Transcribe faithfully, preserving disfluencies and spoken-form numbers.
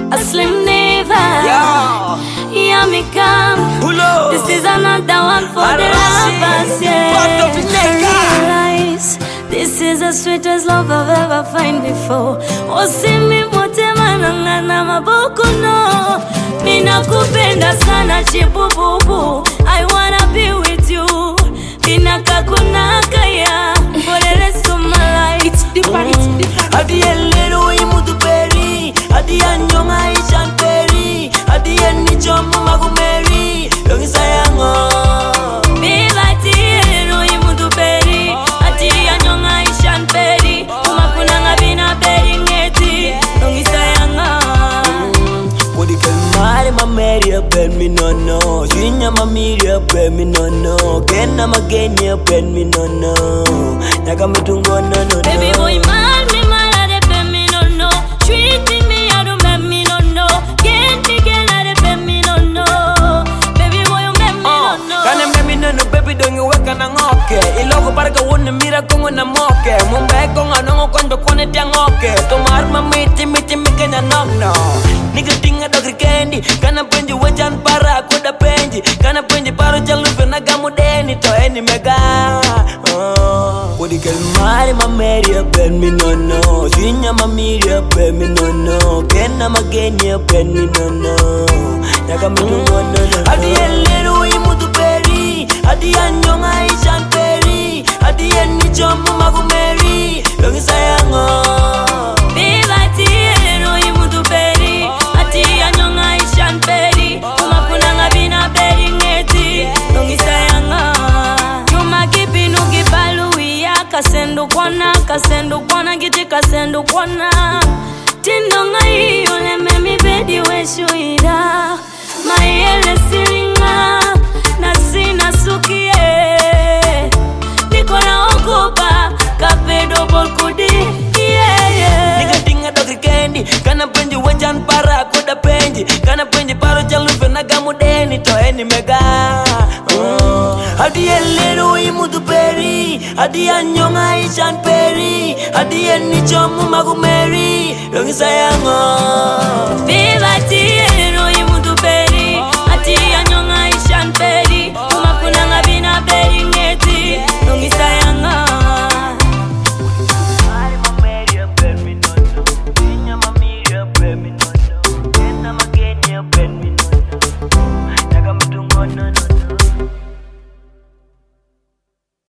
a slim neighbor. Yeah. Yeah, me come. Hello. This is another one for the lovers, yeah. Realize this is the sweetest love I've ever find before. Oh, see me motema nangana mabuku no. Mina kupenda sana chipupupu. I wanna be with you. Mina kakuna kaya for the rest of my life. It's different, it's different. Adi elero imudu peri, adi anyonga ishanteri, adi eni jomu magumeri, longi sayango. Adi elero imudu peri, adi anyonga ishanteri, umakunanga bina peri ngeti, longi sayanga. Kodi kalmari mameri apen mi no no, jinya mamiri apen mi no no, kena mageni apen mi no no, naga mitungo no no no. Baby boy man me mad at the me no no, treating me I don't make me no no, get me get at the me no no. Baby boy you make me no no. Kana make me no no, baby don't you work na ngoke, iloko parka wona mira kongo na moke, mumbe kongo no kondo kone tiangoke, tomar mamiti miti mikenya no no. Nigga tinga dogri candy, kana penji wajan para koda penji, kana penji paro jalufe na gamudeni to eni mega. Kodi kalmari mameri apen mi no no, jinya mamiri apen mi no no, kena mageni apen mi no no, naga mitungo no no. Adi elero imudu peri, adi anyonga ishanteri, adi eni jomu magumeri, longi sayango. Adi elero imudu peri, adi anyonga ishanteri, umakunanga bina peri ngeti, longi sayanga. Yuma kipi nuki balu ya kasendu kwana, kasendu kwana giti kasendu kwana. Tindonga hiyo leme mi bedi weshu ida, mayele silinga, nasina sukie. Nikona ogopa, kapedo bolkudi, yeah yeah. Nigga tinga dogri candy, kana penji wajan para koda penji, kana penji paro jalufe na gamudeni to eni mega. Adi elero imudu peri, adi anyonga ishan peri, adi eni jomu magumeri, longi sayango. Adi